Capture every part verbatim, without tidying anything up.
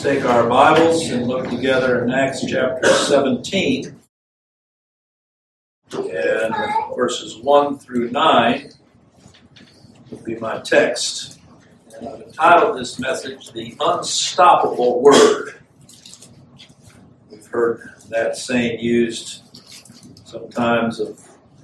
take our Bibles and look together in Acts chapter seventeen, and verses one through nine will be my text. And I've entitled this message, The Unstoppable Word. We've heard that saying used sometimes of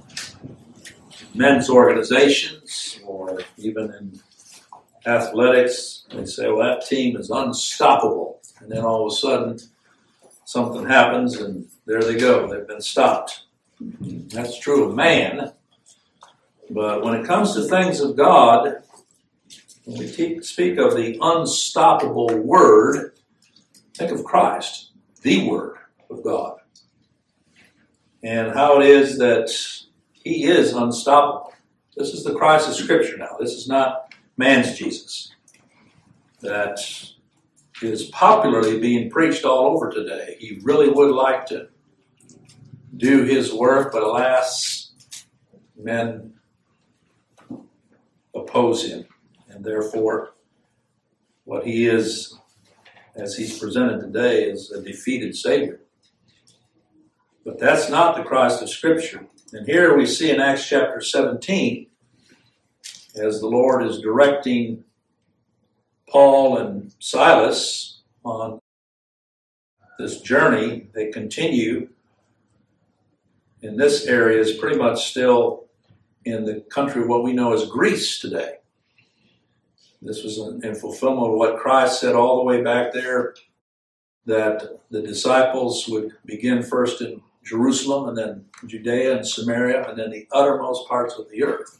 men's organizations or even in athletics. They say, well, that team is unstoppable. And then all of a sudden, something happens and there they go. They've been stopped. That's true of man. But when it comes to things of God, when we te- speak of the unstoppable Word, think of Christ, the Word of God. And how it is that He is unstoppable. This is the Christ of Scripture now. This is not man's Jesus that is popularly being preached all over today. He really would like to do His work, but alas, men oppose Him. And therefore, what He is, as He's presented today, is a defeated Savior. But that's not the Christ of Scripture. And here we see in Acts chapter seventeen, as the Lord is directing Paul and Silas on this journey, they continue. In this area is pretty much still in the country of what we know as Greece today. This was in fulfillment of what Christ said all the way back there, that the disciples would begin first in Jerusalem and then Judea and Samaria and then the uttermost parts of the earth.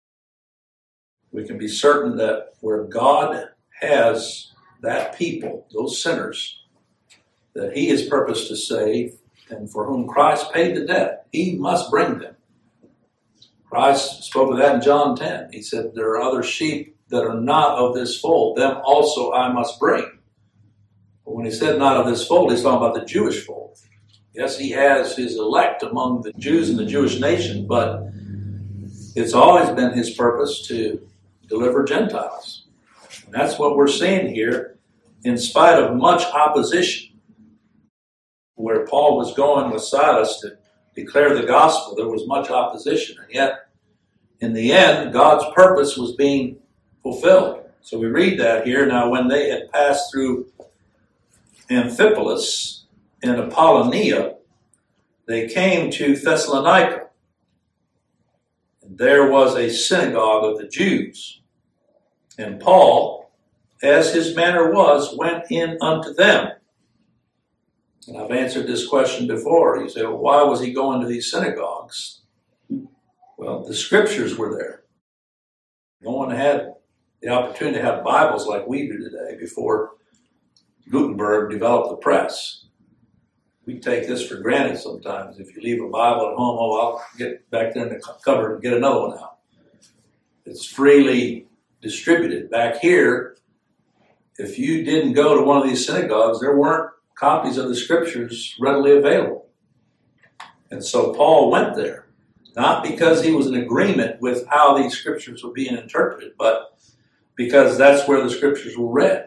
We can be certain that where God has that people, those sinners, that He is purposed to save and for whom Christ paid the debt, He must bring them. Christ spoke of that in John ten. He said, there are other sheep that are not of this fold. Them also I must bring. But when He said not of this fold, He's talking about the Jewish fold. Yes, He has His elect among the Jews and the Jewish nation, but it's always been His purpose to deliver Gentiles. And that's what we're seeing here, in spite of much opposition. Where Paul was going with Silas to declare the gospel, there was much opposition. And yet, in the end, God's purpose was being fulfilled. So we read that here. Now, when they had passed through Amphipolis and Apollonia, they came to Thessalonica. And there was a synagogue of the Jews. And Paul, as his manner was, went in unto them. And I've answered this question before. You say, well, why was he going to these synagogues? Well, the scriptures were there. No one had the opportunity to have Bibles like we do today before Gutenberg developed the press. We take this for granted sometimes. If you leave a Bible at home, oh, I'll get back there in the cupboard and get another one out. It's freely distributed. Back here, if you didn't go to one of these synagogues, there weren't copies of the scriptures readily available. And so Paul went there, not because he was in agreement with how these scriptures were being interpreted, but because that's where the scriptures were read.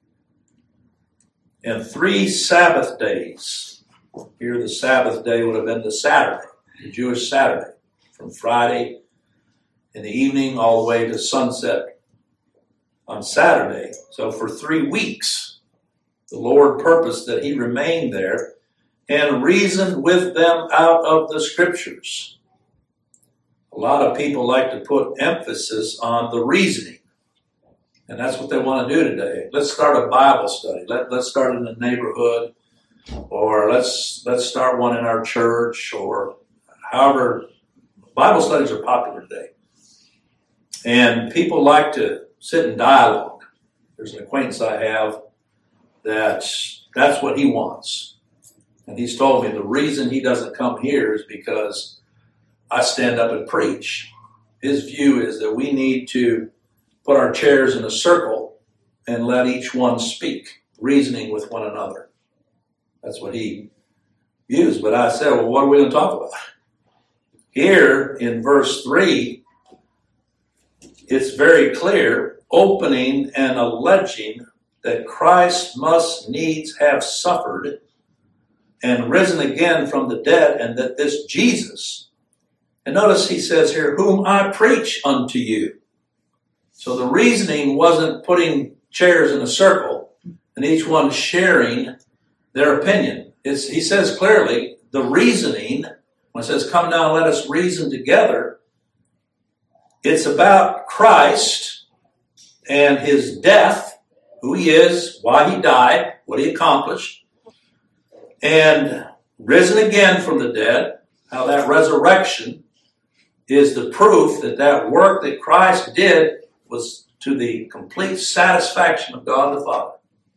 And three Sabbath days, here the Sabbath day would have been the Saturday, the Jewish Saturday, from Friday in the evening all the way to sunset on Saturday. So for three weeks, the Lord purposed that he remained there and reasoned with them out of the scriptures. A lot of people like to put emphasis on the reasoning. And that's what they want to do today. Let's start a Bible study. Let, let's start in the neighborhood, or let's let's start one in our church, or however. Bible studies are popular today. And people like to sit in dialogue. There's an acquaintance I have that that's what he wants. And he's told me the reason he doesn't come here is because I stand up and preach. His view is that we need to put our chairs in a circle and let each one speak, reasoning with one another. That's what he views. But I said, well, what are we going to talk about? Here in verse three, it's very clear, opening and alleging that Christ must needs have suffered and risen again from the dead, and that this Jesus, and notice he says here, whom I preach unto you. So the reasoning wasn't putting chairs in a circle and each one sharing their opinion. It's, he says clearly, the reasoning, when it says, come now, let us reason together, it's about Christ and his death, who he is, why he died, what he accomplished, and risen again from the dead, how that resurrection is the proof that that work that Christ did was to the complete satisfaction of God the Father.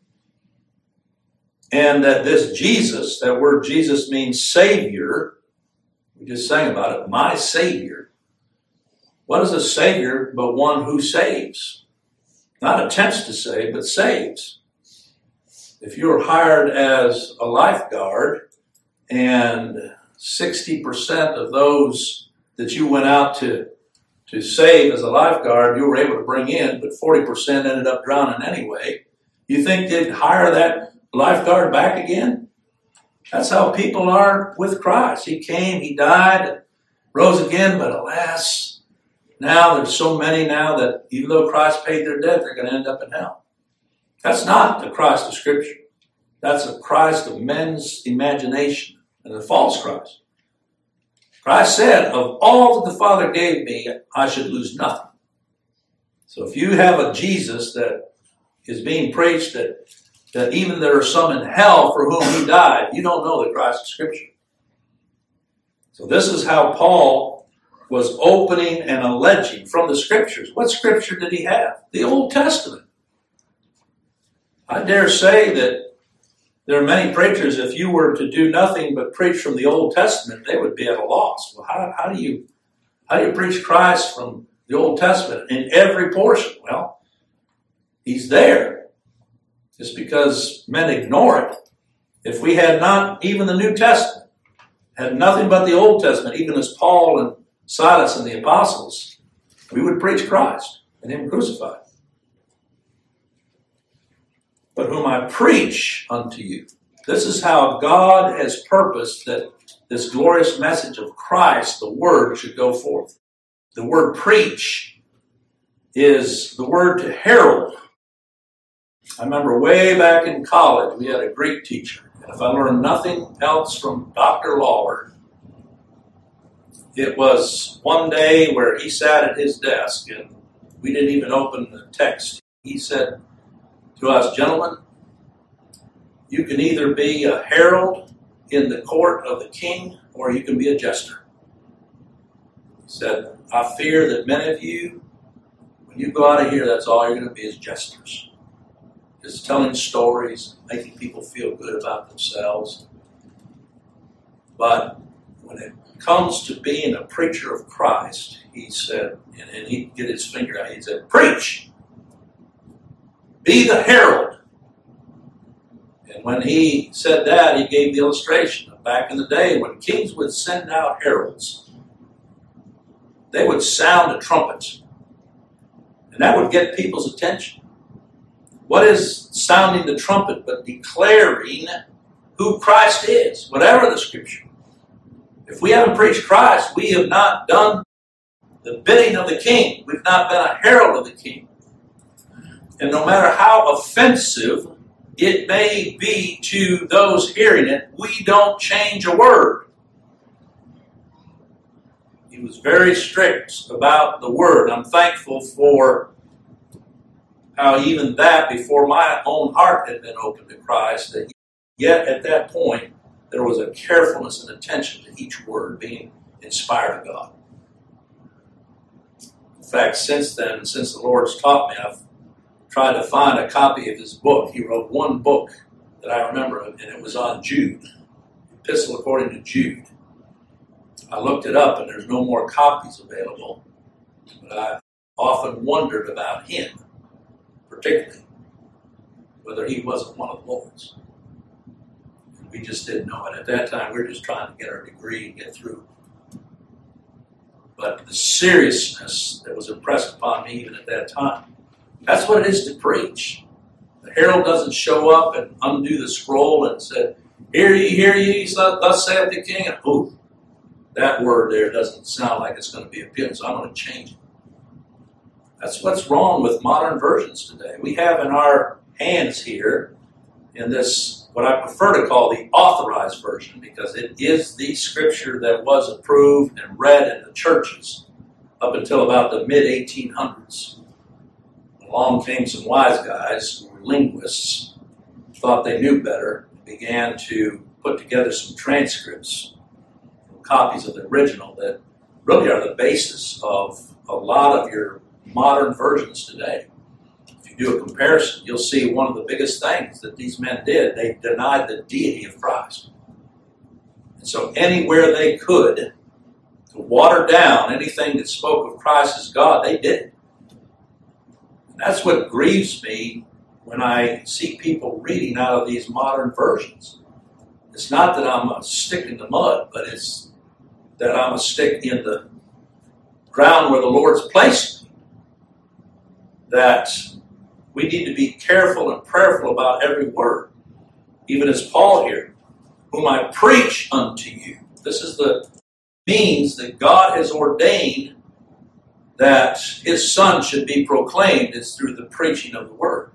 And that this Jesus, that word Jesus means Savior. We just sang about it, my Savior. What is a Savior but one who saves? Not attempts to save, but saves. If you're hired as a lifeguard and sixty percent of those that you went out to, to save as a lifeguard, you were able to bring in, but forty percent ended up drowning anyway, you think they'd hire that lifeguard back again? That's how people are with Christ. He came, he died, and rose again, but alas, now there's so many now that even though Christ paid their debt, they're going to end up in hell. That's not the Christ of Scripture. That's a Christ of men's imagination and a false Christ. Christ said, of all that the Father gave me, I should lose nothing. So if you have a Jesus that is being preached that, that even there are some in hell for whom he died, you don't know the Christ of Scripture. So this is how Paul was opening and alleging from the Scriptures. What Scripture did he have? The Old Testament. I dare say that there are many preachers, if you were to do nothing but preach from the Old Testament, they would be at a loss. Well, how, how do you how do you preach Christ from the Old Testament in every portion? Well, he's there. Just because men ignore it. If we had not even the New Testament, had nothing but the Old Testament, even as Paul and Silas and the apostles, we would preach Christ and him crucified. But whom I preach unto you. This is how God has purposed that this glorious message of Christ, the word, should go forth. The word preach is the word to herald. I remember way back in college, we had a Greek teacher. And if I learned nothing else from Doctor Lawler, it was one day where he sat at his desk and we didn't even open the text. He said to us, gentlemen, you can either be a herald in the court of the king or you can be a jester. He said, I fear that many of you, when you go out of here, that's all you're going to be is jesters. Just telling stories, making people feel good about themselves. But when it comes to being a preacher of Christ, he said, and, and he'd get his finger out, he said, preach! Be the herald. And when he said that, he gave the illustration of back in the day when kings would send out heralds. They would sound a trumpet. And that would get people's attention. What is sounding the trumpet but declaring who Christ is, whatever the Scripture? If we haven't preached Christ, we have not done the bidding of the King. We've not been a herald of the King. And no matter how offensive it may be to those hearing it, we don't change a word. He was very strict about the word. I'm thankful for how even that, before my own heart had been opened to Christ, that yet at that point, there was a carefulness and attention to each word being inspired of God. In fact, since then, since the Lord's taught me, I've tried to find a copy of his book. He wrote one book that I remember, and it was on Jude, Epistle according to Jude. I looked it up, and there's no more copies available. But I often wondered about him, particularly, whether he wasn't one of the Lord's. We just didn't know it. At that time, we were just trying to get our degree and get through. But the seriousness that was impressed upon me even at that time, that's what it is to preach. The herald doesn't show up and undo the scroll and say, "Hear ye, hear ye, thus saith the king." And ooh, that word there doesn't sound like it's going to be appealing, so I'm going to change it. That's what's wrong with modern versions today. We have in our hands here, in this, what I prefer to call the authorized version, because it is the scripture that was approved and read in the churches up until about the mid eighteen hundreds. Along came some wise guys who were linguists, thought they knew better, began to put together some transcripts, copies of the original that really are the basis of a lot of your modern versions today. If you do a comparison, you'll see one of the biggest things that these men did, they denied the deity of Christ. And so anywhere they could to water down anything that spoke of Christ as God, they did it. And that's what grieves me when I see people reading out of these modern versions. It's not that I'm a stick in the mud, but it's that I'm a stick in the ground where the Lord's placed me. That we need to be careful and prayerful about every word. Even as Paul here, whom I preach unto you. This is the means that God has ordained that his son should be proclaimed is through the preaching of the word.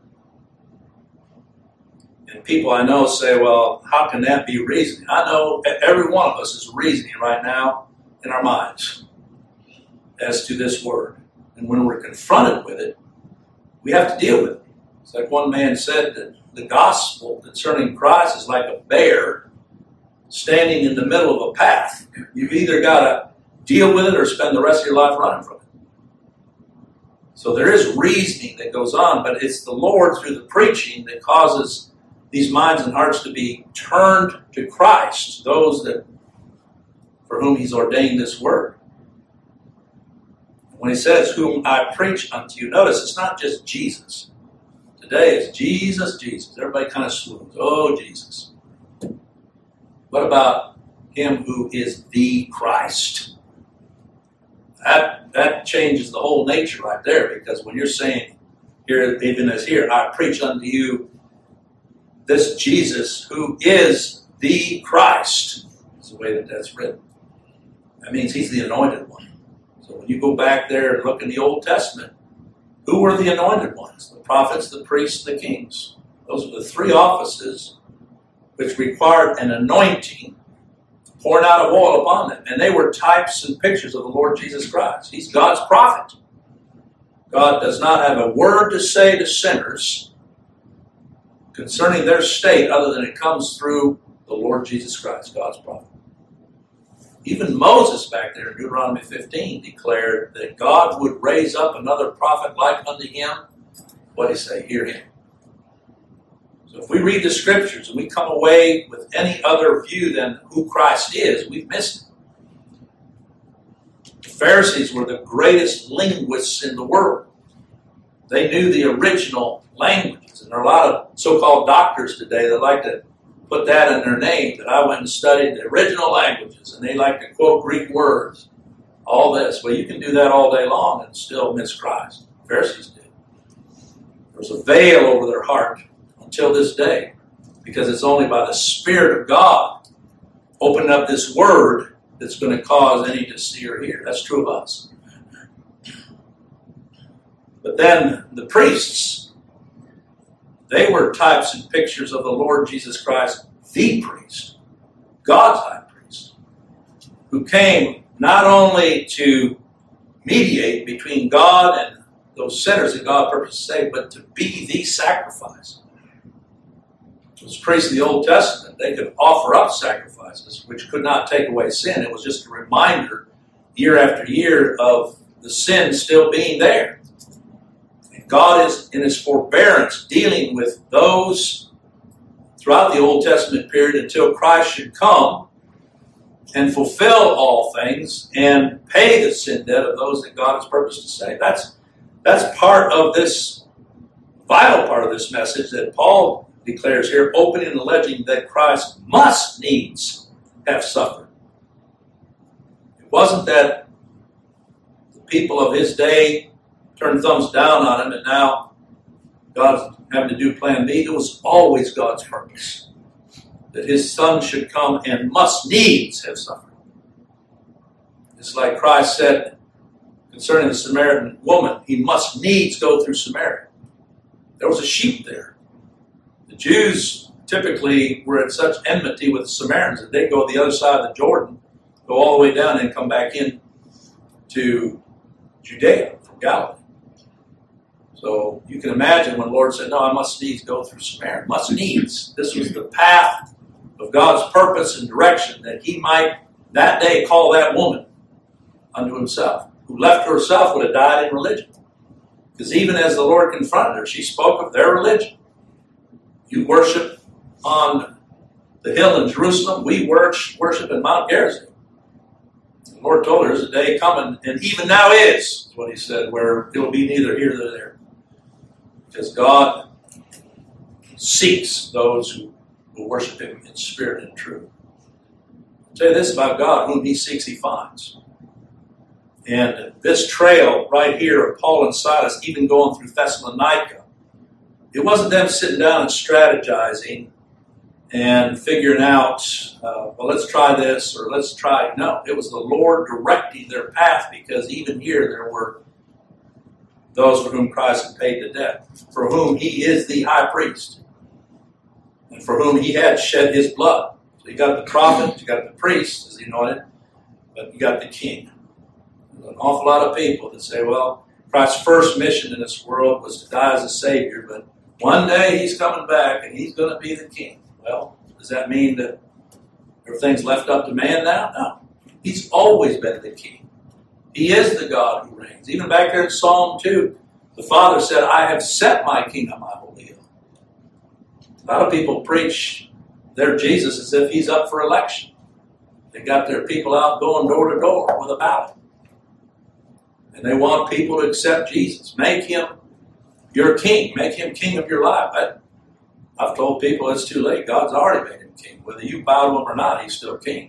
And people I know say, well, how can that be reasoning? I know every one of us is reasoning right now in our minds as to this word. And when we're confronted with it, we have to deal with it. It's like one man said that the gospel concerning Christ is like a bear standing in the middle of a path. You've either got to deal with it or spend the rest of your life running from it. So there is reasoning that goes on, but it's the Lord through the preaching that causes these minds and hearts to be turned to Christ, those that for whom he's ordained this word. When he says, whom I preach unto you, notice it's not just Jesus. Today it's Jesus, Jesus. Everybody kind of swoons. Oh, Jesus. What about him who is the Christ? That, that changes the whole nature right there, because when you're saying, here, even as here, I preach unto you this Jesus who is the Christ. That's the way that that's written. That means he's the anointed one. So when you go back there and look in the Old Testament, who were the anointed ones? The prophets, the priests, the kings. Those are the three offices which required an anointing, pouring out of oil upon them. And they were types and pictures of the Lord Jesus Christ. He's God's prophet. God does not have a word to say to sinners concerning their state other than it comes through the Lord Jesus Christ, God's prophet. Even Moses back there in Deuteronomy fifteen declared that God would raise up another prophet like unto him. What did he say? Hear him. So if we read the scriptures and we come away with any other view than who Christ is, we've missed it. The Pharisees were the greatest linguists in the world. They knew the original languages. And there are a lot of so-called doctors today that like to put that in their name, that I went and studied the original languages, and they like to quote Greek words, all this. Well, you can do that all day long and still miss Christ. The Pharisees did. There was a veil over their heart until this day, because it's only by the Spirit of God opening up this word that's going to cause any to see or hear. That's true of us. But then the priests, they were types and pictures of the Lord Jesus Christ, the priest, God's high priest, who came not only to mediate between God and those sinners that God purposed to save, but to be the sacrifice. Those priests in the Old Testament, they could offer up sacrifices which could not take away sin. It was just a reminder year after year of the sin still being there. God is, in his forbearance, dealing with those throughout the Old Testament period until Christ should come and fulfill all things and pay the sin debt of those that God has purposed to save. That's, that's part of this, vital part of this message that Paul declares here, opening and alleging that Christ must needs have suffered. It wasn't that the people of his day turned thumbs down on him, and now God having to do plan B. It was always God's purpose that his son should come and must needs have suffered. It's like Christ said concerning the Samaritan woman, he must needs go through Samaria. There was a sheep there. The Jews typically were at such enmity with the Samaritans that they'd go the other side of the Jordan, go all the way down and come back in to Judea from Galilee. So you can imagine when the Lord said, no, I must needs go through Samaria. Must needs. This was the path of God's purpose and direction that he might that day call that woman unto himself, who left herself would have died in religion. Because even as the Lord confronted her, she spoke of their religion. You worship on the hill in Jerusalem, we worship in Mount Gerizim. The Lord told her, there's a day coming, and even now is, is what he said, where it'll be neither here nor there. Because God seeks those who will worship him in spirit and truth. I'll tell you this about God, whom he seeks, he finds. And this trail right here of Paul and Silas, even going through Thessalonica, it wasn't them sitting down and strategizing and figuring out, uh, well, let's try this or let's try. No, it was the Lord directing their path, because even here there were those for whom Christ had paid the debt, for whom he is the high priest, and for whom he had shed his blood. So you got the prophet, you got the priest as he anointed, but you got the king. There's an awful lot of people that say, well, Christ's first mission in this world was to die as a Savior, but one day he's coming back and he's going to be the king. Well, does that mean that everything's left up to man now? No. He's always been the king. He is the God who reigns. Even back there in Psalm two, the Father said, I have set my king on my holy hill. A lot of people preach their Jesus as if he's up for election. They got their people out going door to door with a ballot. And they want people to accept Jesus. Make him your king. Make him king of your life. I, I've told people it's too late. God's already made him king. Whether you bow to him or not, he's still king.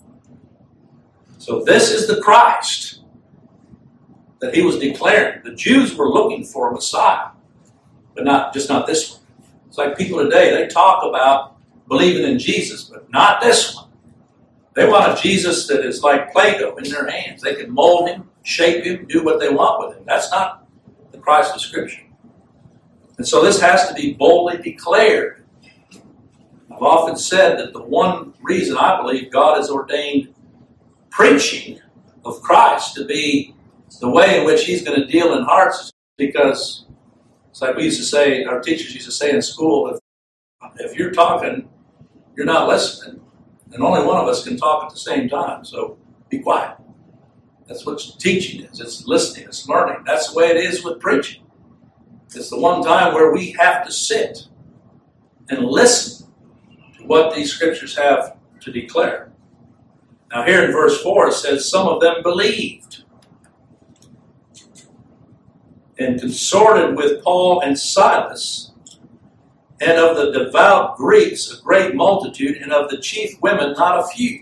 So this is the Christ that he was declaring. The Jews were looking for a Messiah, but not just not this one. It's like people today, they talk about believing in Jesus, but not this one. They want a Jesus that is like Play-Doh in their hands. They can mold him, shape him, do what they want with him. That's not the Christ of Scripture. And so this has to be boldly declared. I've often said that the one reason I believe God has ordained preaching of Christ to be the way in which he's going to deal in hearts is because it's like we used to say, our teachers used to say in school, if, if you're talking, you're not listening, and only one of us can talk at the same time, so be quiet. That's what teaching is. It's listening, it's learning. That's the way it is with preaching. It's the one time where we have to sit and listen to what these scriptures have to declare. Now here in verse four it says, some of them believed and consorted with Paul and Silas, and of the devout Greeks a great multitude, and of the chief women not a few.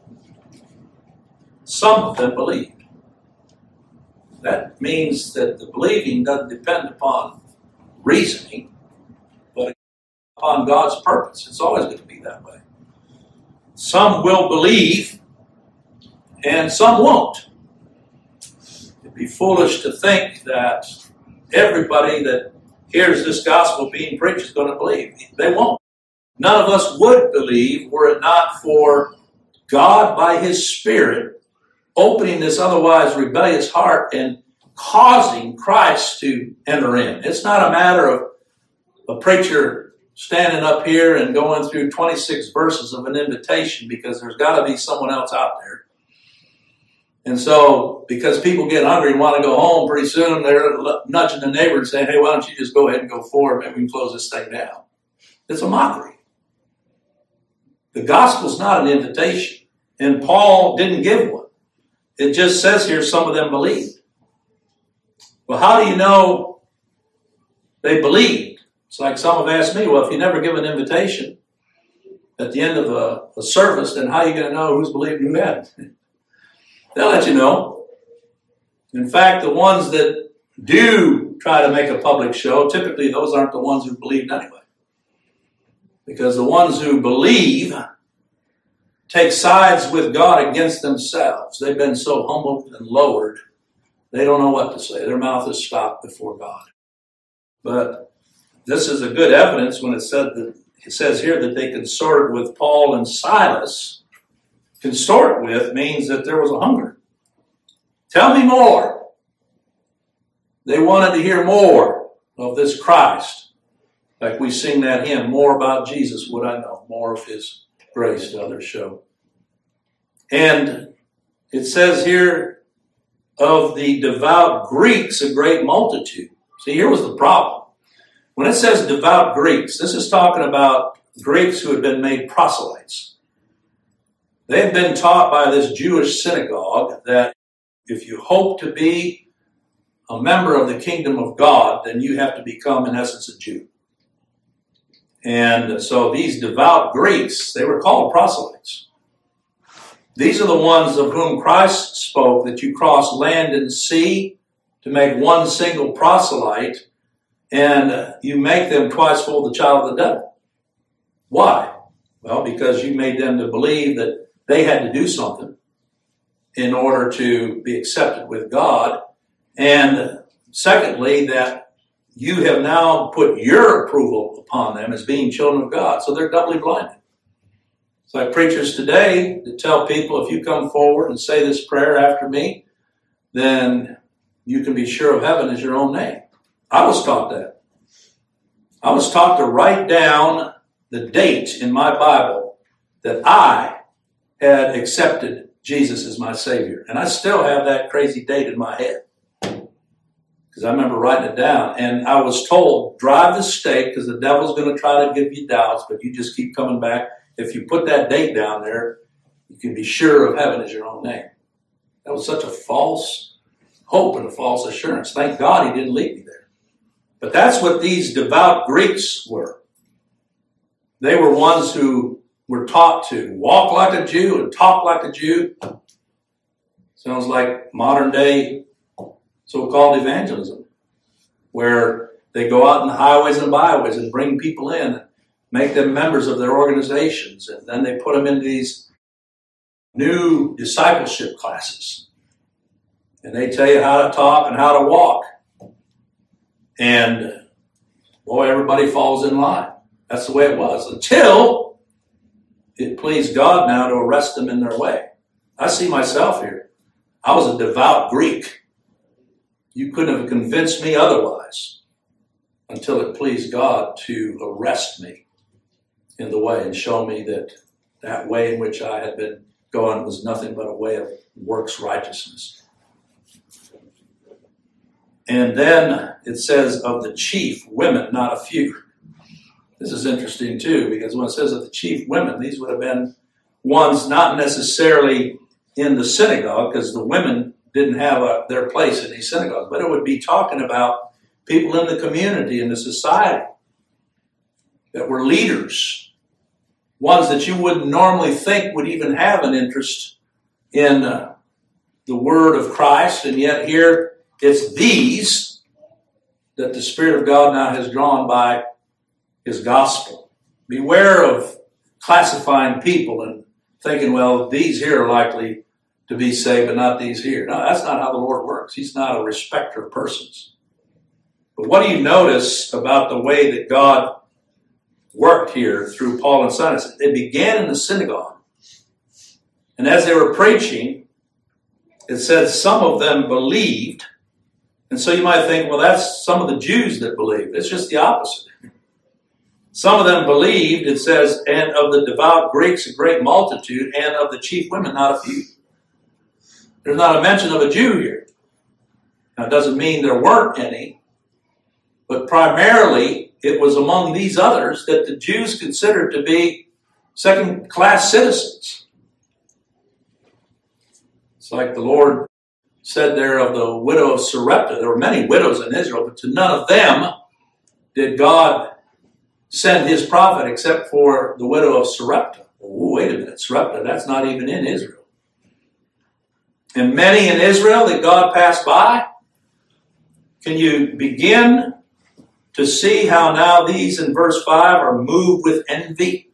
Some of them believed. That means that the believing doesn't depend upon reasoning, but upon God's purpose. It's always going to be that way. Some will believe, and some won't. It'd be foolish to think that everybody that hears this gospel being preached is going to believe. They won't. None of us would believe were it not for God by his Spirit opening this otherwise rebellious heart and causing Christ to enter in. It's not a matter of a preacher standing up here and going through twenty-six verses of an invitation, because there's got to be someone else out there. And so, because people get hungry and want to go home, pretty soon they're nudging the neighbor and saying, hey, why don't you just go ahead and go forward, maybe we can close this thing down. It's a mockery. The gospel's not an invitation, and Paul didn't give one. It just says here some of them believed. Well, how do you know they believed? It's like some have asked me, well, if you never give an invitation at the end of a, a service, then how are you going to know who's believed and who hadn't? They'll let you know. In fact, the ones that do try to make a public show, typically those aren't the ones who believed anyway. Because the ones who believe take sides with God against themselves. They've been so humbled and lowered, they don't know what to say. Their mouth is stopped before God. But this is a good evidence when it said that it says here that they consorted with Paul and Silas. Consort with means that there was a hunger. Tell me more. They wanted to hear more of this Christ. Like we sing that hymn, more about Jesus would I know, more of his grace to others show. And it says here, of the devout Greeks, a great multitude. See, here was the problem. When it says devout Greeks, this is talking about Greeks who had been made proselytes. They had been taught by this Jewish synagogue that if you hope to be a member of the kingdom of God, then you have to become, in essence, a Jew. And so these devout Greeks, they were called proselytes. These are the ones of whom Christ spoke, that you cross land and sea to make one single proselyte, and you make them twice full of the child of the devil. Why? Well, because you made them to believe that they had to do something in order to be accepted with God. And secondly, that you have now put your approval upon them as being children of God. So they're doubly blinded. It's like preachers today that tell people, if you come forward and say this prayer after me, then you can be sure of heaven as your own name. I was taught that. I was taught to write down the date in my Bible that I had accepted Jesus as my Savior. And I still have that crazy date in my head. Because I remember writing it down. And I was told, drive the stake, because the devil's going to try to give you doubts, but you just keep coming back. If you put that date down there, you can be sure of heaven as your own name. That was such a false hope and a false assurance. Thank God he didn't lead me there. But that's what these devout Greeks were. They were ones who were taught to walk like a Jew and talk like a Jew. Sounds like modern day so-called evangelism, where they go out in the highways and byways and bring people in, make them members of their organizations, and then they put them into these new discipleship classes. And they tell you how to talk and how to walk. And, boy, everybody falls in line. That's the way it was. Until it pleased God now to arrest them in their way. I see myself here. I was a devout Greek. You couldn't have convinced me otherwise until it pleased God to arrest me in the way and show me that that way in which I had been going was nothing but a way of works righteousness. And then it says of the chief women, not a few. This is interesting too, because when it says of the chief women, these would have been ones not necessarily in the synagogue, because the women didn't have a, their place in these synagogues, but it would be talking about people in the community, in the society, that were leaders, ones that you wouldn't normally think would even have an interest in uh, the word of Christ, and yet here it's these that the Spirit of God now has drawn by his gospel. Beware of classifying people and thinking, well, these here are likely to be saved, but not these here. No, that's not how the Lord works. He's not a respecter of persons. But what do you notice about the way that God worked here through Paul and Silas? It began in the synagogue. And as they were preaching, it says some of them believed. And so you might think, well, that's some of the Jews that believed. It's just the opposite. Some of them believed, it says, and of the devout Greeks a great multitude, and of the chief women not a few. There's not a mention of a Jew here. Now, it doesn't mean there weren't any, but primarily it was among these others that the Jews considered to be second-class citizens. It's like the Lord said there of the widow of Sarepta. There were many widows in Israel, but to none of them did God send his prophet except for the widow of Sarepta. Oh, wait a minute, Sarepta, that's not even in Israel. And many in Israel that God passed by, Can you begin to see how now these in verse five are moved with envy?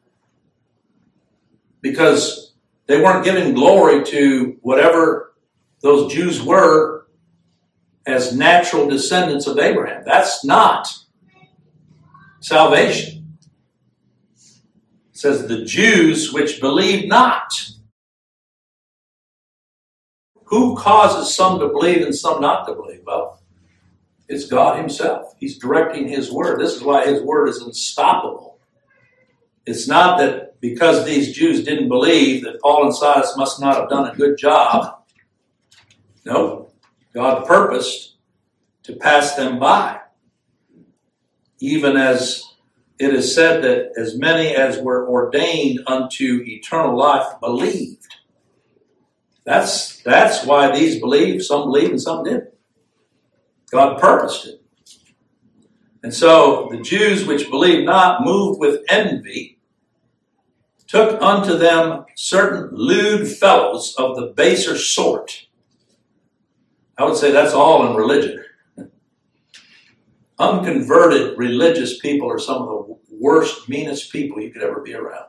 Because they weren't giving glory to whatever those Jews were as natural descendants of Abraham. That's not salvation. It says the Jews which believe not. Who causes some to believe and some not to believe? Well, it's God himself. He's directing his word. This is why his word is unstoppable. It's not that because these Jews didn't believe that Paul and Silas must not have done a good job. No, God purposed to pass them by. Even as it is said that as many as were ordained unto eternal life believed. That's, that's why these believed. Some believed and some didn't. God purposed it. And so the Jews which believed not, moved with envy, took unto them certain lewd fellows of the baser sort. I would say that's all in religion. Unconverted religious people are some of the worst, meanest people you could ever be around.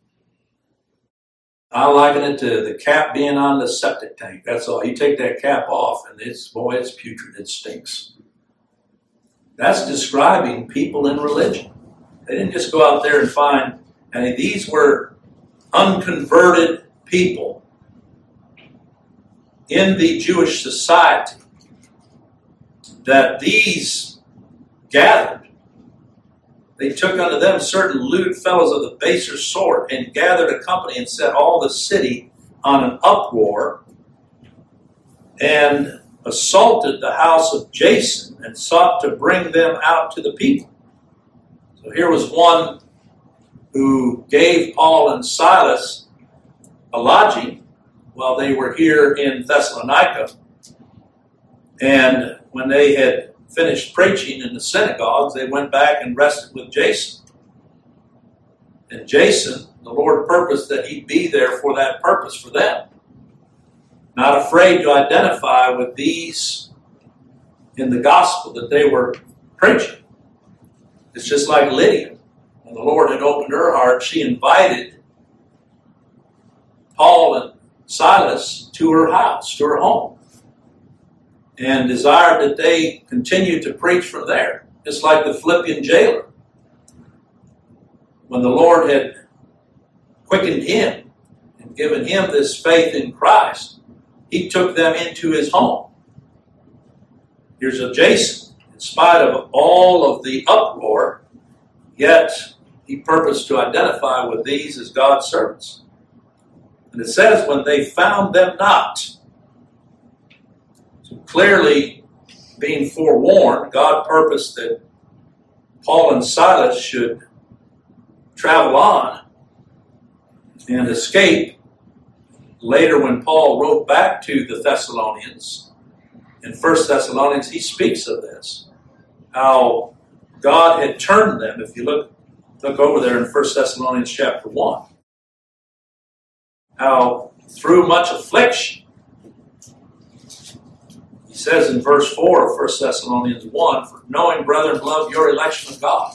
I liken it to the cap being on the septic tank. That's all. You take that cap off and it's, boy, it's putrid. It stinks. That's describing people in religion. They didn't just go out there and find, and these were unconverted people in the Jewish society that these gathered. They took unto them certain lewd fellows of the baser sort and gathered a company and set all the city on an uproar and assaulted the house of Jason and sought to bring them out to the people. So here was one who gave Paul and Silas a lodging while they were here in Thessalonica. And when they had finished preaching in the synagogues, they went back and rested with Jason. And Jason, the Lord purposed that he'd be there for that purpose for them. Not afraid to identify with these in the gospel that they were preaching. It's just like Lydia. When the Lord had opened her heart, she invited Paul and Silas to her house, to her home, and desired that they continue to preach from there. It's like the Philippian jailer. When the Lord had quickened him and given him this faith in Christ, he took them into his home. Here's a Jason. In spite of all of the uproar, yet he purposed to identify with these as God's servants. And it says, when they found them not. So clearly, being forewarned, God purposed that Paul and Silas should travel on and escape. Later, when Paul wrote back to the Thessalonians, in First Thessalonians, he speaks of this. How God had turned them. If you look, look over there in First Thessalonians chapter one. How through much affliction, he says in verse four of First Thessalonians one, for knowing, brethren, love your election of God.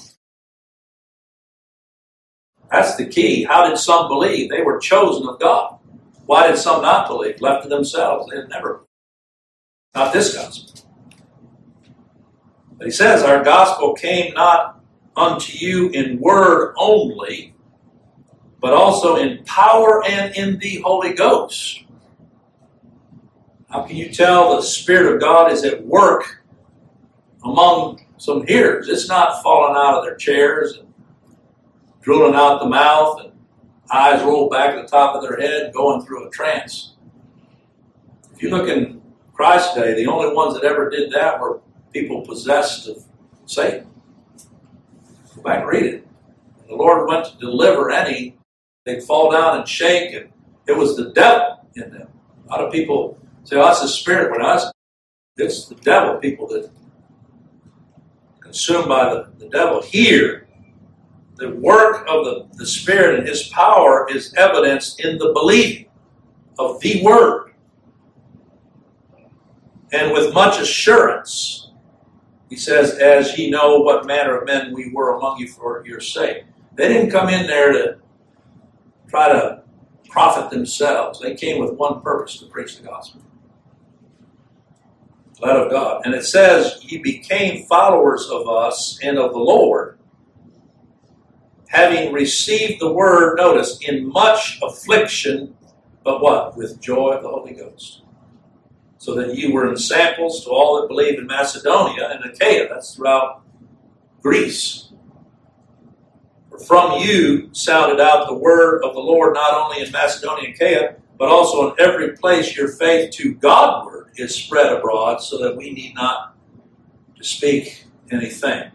That's the key. How did some believe? They were chosen of God. Why did some not believe? Left to themselves. They had never. Not this gospel. But he says, our gospel came not unto you in word only, but also in power and in the Holy Ghost. How can you tell the Spirit of God is at work among some hearers? It's not falling out of their chairs and drooling out the mouth and eyes rolled back at the top of their head, going through a trance. If you look in Christ's day, the only ones that ever did that were people possessed of Satan. Go back and read it. When the Lord went to deliver any, they'd fall down and shake, and it was the devil in them. A lot of people say, oh, that's the Spirit. When I it's the devil, people that consumed by the, the devil. Here, the work of the, the Spirit and His power is evidenced in the believing of the Word. And with much assurance, He says, as ye know what manner of men we were among you for your sake. They didn't come in there to try to profit themselves. They came with one purpose, to preach the gospel. Led of God. And it says, ye became followers of us and of the Lord, having received the word, notice, in much affliction, but what? With joy of the Holy Ghost. So that ye were ensamples to all that believe in Macedonia and Achaia. That's throughout Greece. For from you sounded out the word of the Lord, not only in Macedonia and Achaia, but also in every place your faith to Godward is spread abroad, so that we need not to speak anything.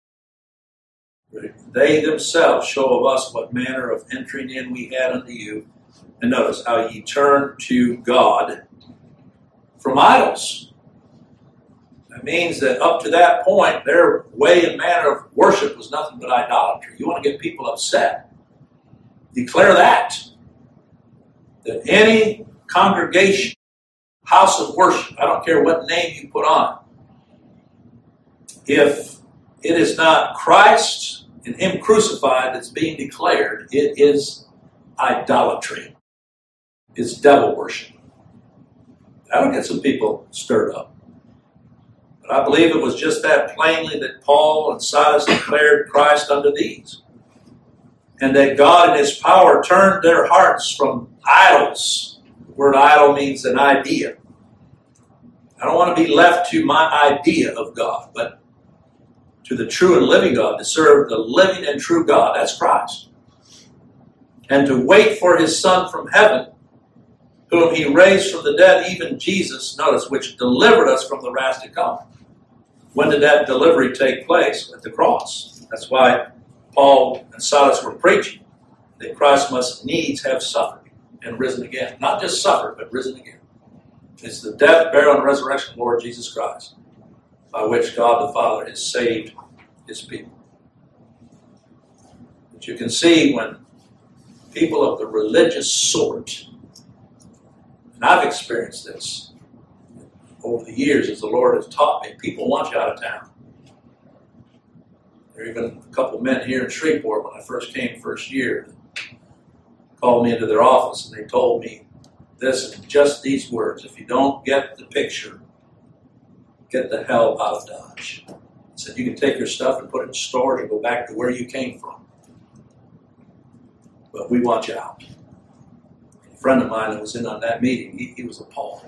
They themselves show of us what manner of entering in we had unto you. And notice how ye turned to God from idols. That means that up to that point, their way and manner of worship was nothing but idolatry. You want to get people upset? Declare that. That any congregation, house of worship, I don't care what name you put on it, if it is not Christ and Him crucified that's being declared, it is idolatry. It's devil worship. That'll get some people stirred up. But I believe it was just that plainly that Paul and Silas declared Christ unto these. And that God in His power turned their hearts from idols. The word idol means an idea. I don't want to be left to my idea of God, but to the true and living God, to serve the living and true God. That's Christ. And to wait for His Son from heaven, whom He raised from the dead, even Jesus, notice, which delivered us from the wrath to come. When did that delivery take place? At the cross. That's why Paul and Silas were preaching that Christ must needs have suffered and risen again. Not just suffered, but risen again. It's the death, burial, and resurrection of the Lord Jesus Christ, by which God the Father has saved His people. But you can see when people of the religious sort, and I've experienced this over the years as the Lord has taught me, people want you out of town. There are even a couple men here in Shreveport when I first came first year called me into their office and they told me this, just these words: if you don't get the picture, get the hell out of Dodge. I said, you can take your stuff and put it in storage and go back to where you came from. But we want you out. A friend of mine that was in on that meeting, he, he was appalled.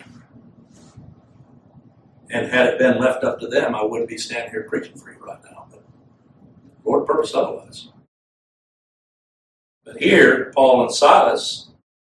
And had it been left up to them, I wouldn't be standing here preaching for you right now. But the Lord purposed otherwise. But here, Paul and Silas,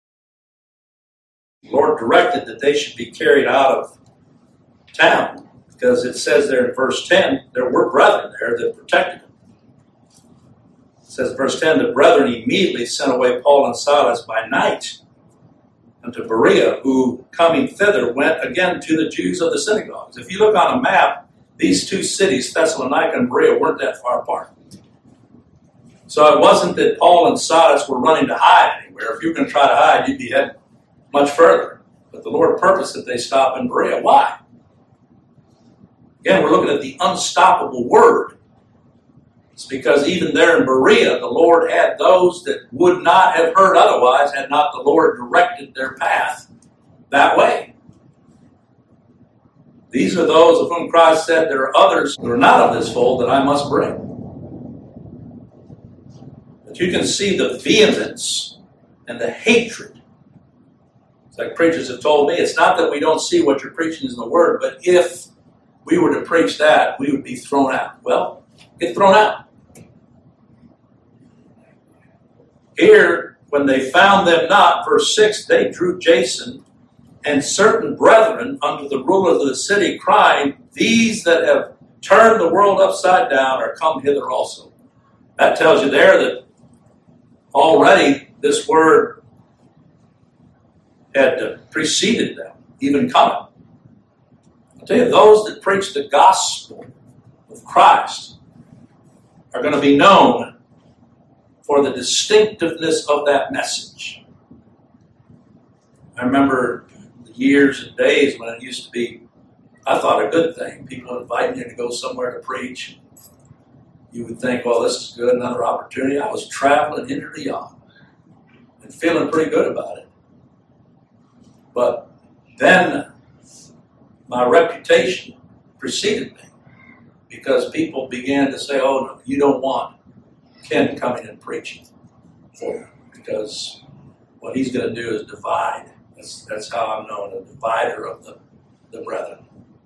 the Lord directed that they should be carried out of town, because it says there in verse ten, there were brethren there that protected them. It says, verse ten, the brethren immediately sent away Paul and Silas by night unto Berea, who coming thither went again to the Jews of the synagogues. If you look on a map, these two cities, Thessalonica and Berea, weren't that far apart. So it wasn't that Paul and Silas were running to hide anywhere. If you were going to try to hide, you'd be heading much further. But the Lord purposed that they stop in Berea. Why? Again, we're looking at the unstoppable word. It's because even there in Berea, the Lord had those that would not have heard otherwise had not the Lord directed their path that way. These are those of whom Christ said, there are others that are not of this fold that I must bring. But you can see the vehemence and the hatred. It's like preachers have told me, it's not that we don't see what you're preaching is in the Word, but if we were to preach that, we would be thrown out. Well, get thrown out. Here, when they found them not, verse six, they drew Jason and certain brethren unto the rulers of the city, crying, these that have turned the world upside down are come hither also. That tells you there that already this word had preceded them, even coming. I'll tell you, those that preach the gospel of Christ are going to be known for the distinctiveness of that message. I remember the years and days when it used to be I thought a good thing. People inviting you to go somewhere to preach. You would think, well, this is good, another opportunity. I was traveling into the yacht and feeling pretty good about it. But then my reputation preceded me because people began to say, oh, no, you don't want Ken coming and preaching for you because what he's going to do is divide. That's, that's how I'm known, a divider of the, the brethren.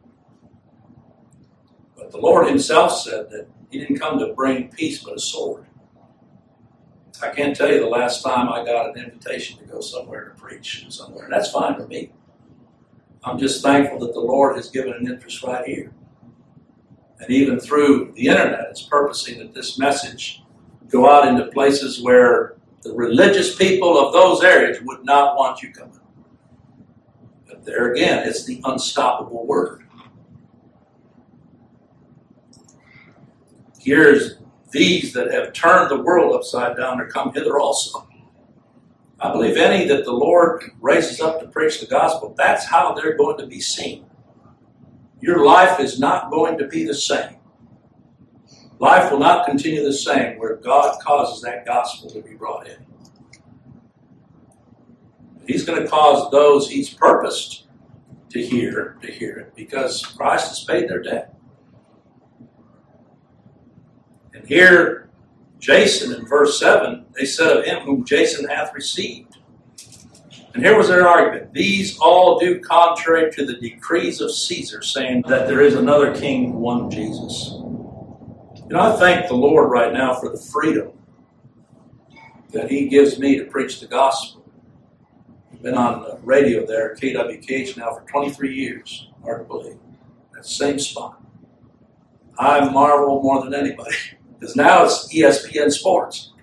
But the Lord himself said that he didn't come to bring peace but a sword. I can't tell you the last time I got an invitation to go somewhere to preach somewhere. And that's fine with me. I'm just thankful that the Lord has given an interest right here. And even through the internet, it's purposing that this message go out into places where the religious people of those areas would not want you coming. But there again, it's the unstoppable word. Here's these that have turned the world upside down to come hither also. I believe any that the Lord raises up to preach the gospel, that's how they're going to be seen. Your life is not going to be the same. Life will not continue the same where God causes that gospel to be brought in. He's going to cause those he's purposed to hear, to hear it, because Christ has paid their debt. And here, Jason in verse seven, they said of him whom Jason hath received. And here was their argument. These all do contrary to the decrees of Caesar, saying that there is another king, one Jesus. You know, I thank the Lord right now for the freedom that he gives me to preach the gospel. I've been on the radio there at K W K H now for twenty-three years, hard to believe. That same spot. I marvel more than anybody. Because now it's E S P N Sports.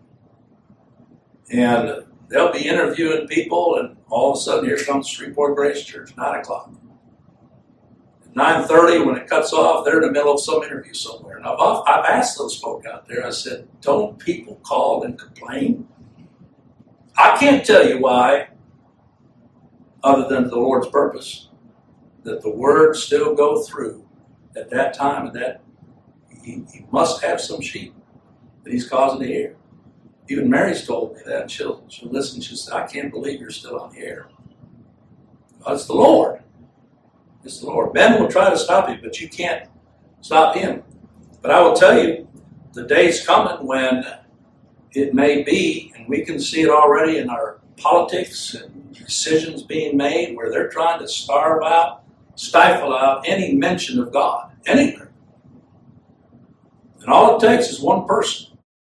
And they'll be interviewing people, and all of a sudden here comes Shreveport Grace Church, nine o'clock. At nine thirty, when it cuts off, they're in the middle of some interview somewhere. And I've, I've asked those folk out there, I said, don't people call and complain? I can't tell you why, other than the Lord's purpose, that the word still go through at that time and that He, he must have some sheep that he's causing to hear. Even Mary's told me that. And she'll, she'll listen. She'll say, I can't believe you're still on the air. Well, it's the Lord. It's the Lord. Men will try to stop you, but you can't stop him. But I will tell you, the day's coming when it may be, and we can see it already in our politics and decisions being made, where they're trying to starve out, stifle out any mention of God, anywhere. And all it takes is one person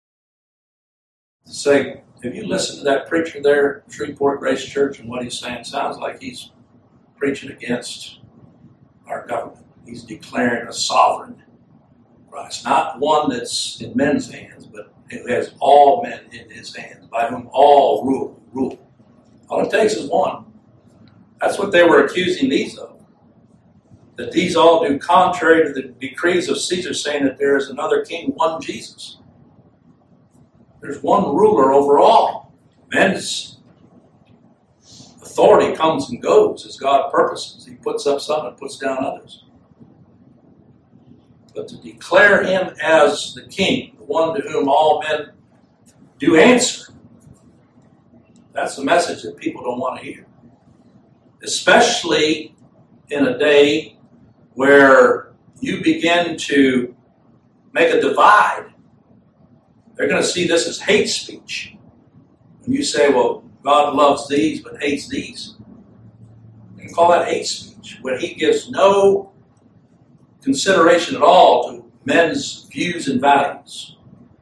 to say, have you listened to that preacher there at Shreveport Grace Church, and what he's saying sounds like he's preaching against our government. He's declaring a sovereign Christ, not one that's in men's hands, but who has all men in his hands, by whom all rule. rule. All it takes is one. That's what they were accusing these of. That these all do contrary to the decrees of Caesar, saying that there is another king, one Jesus. There's one ruler over all. Men's authority comes and goes as God purposes. He puts up some and puts down others. But to declare him as the king, the one to whom all men do answer, that's the message that people don't want to hear. Especially in a day where you begin to make a divide. They're going to see this as hate speech. When you say, well, God loves these but hates these, you can call that hate speech, where he gives no consideration at all to men's views and values.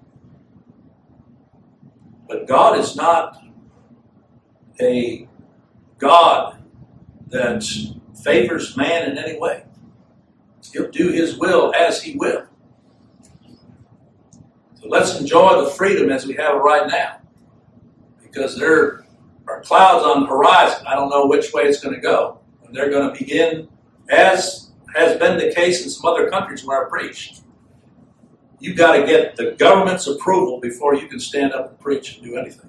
But God is not a God that favors man in any way. He'll do his will as he will. So let's enjoy the freedom as we have it right now. Because there are clouds on the horizon. I don't know which way it's going to go. And they're going to begin, as has been the case in some other countries where I preached. You've got to get the government's approval before you can stand up and preach and do anything.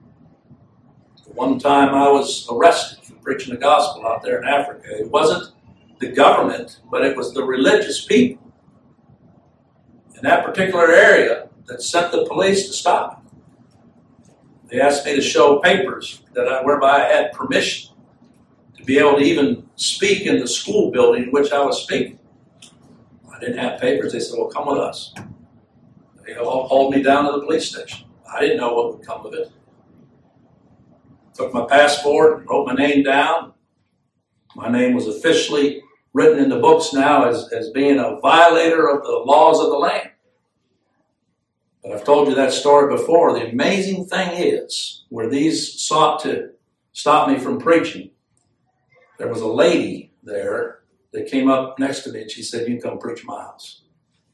One time I was arrested for preaching the gospel out there in Africa. It wasn't the government, but it was the religious people in that particular area that sent the police to stop me. They asked me to show papers that I, whereby I had permission to be able to even speak in the school building in which I was speaking. I didn't have papers. They said, well, come with us. They all hauled me down to the police station. I didn't know what would come of it. Took my passport, wrote my name down. My name was officially written in the books now as, as being a violator of the laws of the land. But I've told you that story before. The amazing thing is, where these sought to stop me from preaching, there was a lady there that came up next to me and she said, you come preach my house.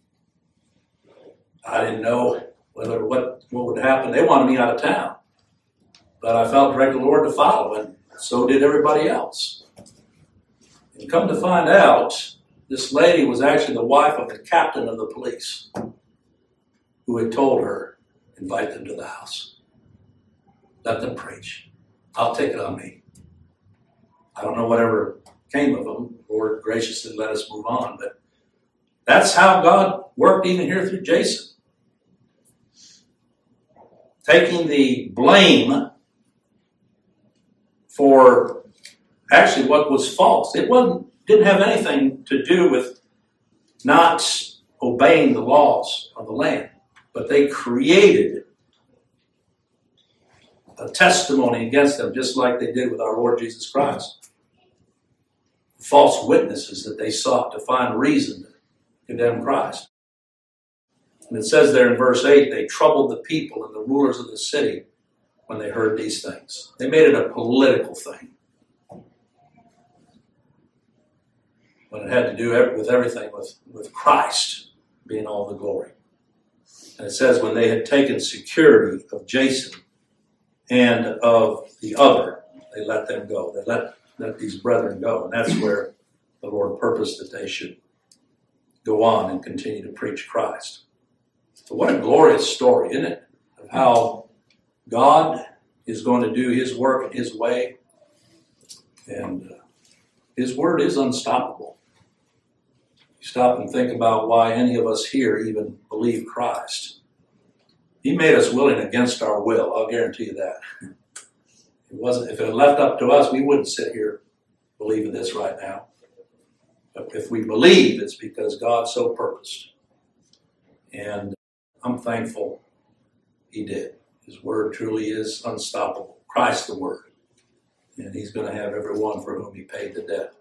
I didn't know whether what, what would happen. They wanted me out of town. But I felt direct the Lord to follow, and so did everybody else. And come to find out, this lady was actually the wife of the captain of the police, who had told her, invite them to the house. Let them preach. I'll take it on me. I don't know whatever came of them. The Lord graciously let us move on. But that's how God worked even here through Jason. Taking the blame for actually what was false. It wasn't didn't have anything to do with not obeying the laws of the land. But they created a testimony against them, just like they did with our Lord Jesus Christ. False witnesses that they sought to find reason to condemn Christ. And it says there in verse eight, they troubled the people and the rulers of the city when they heard these things. They made it a political thing. When it had to do with everything with, with Christ being all the glory. And it says when they had taken security of Jason and of the other, they let them go. They let, let these brethren go. And that's where the Lord purposed that they should go on and continue to preach Christ. So what a glorious story, isn't it? Of how God is going to do his work in his way. And uh, his word is unstoppable. Stop and think about why any of us here even believe Christ. He made us willing against our will. I'll guarantee you that. It wasn't, if it left up to us, we wouldn't sit here believing this right now. But if we believe, it's because God so purposed. And I'm thankful he did. His word truly is unstoppable. Christ the word. And he's going to have everyone for whom he paid the debt.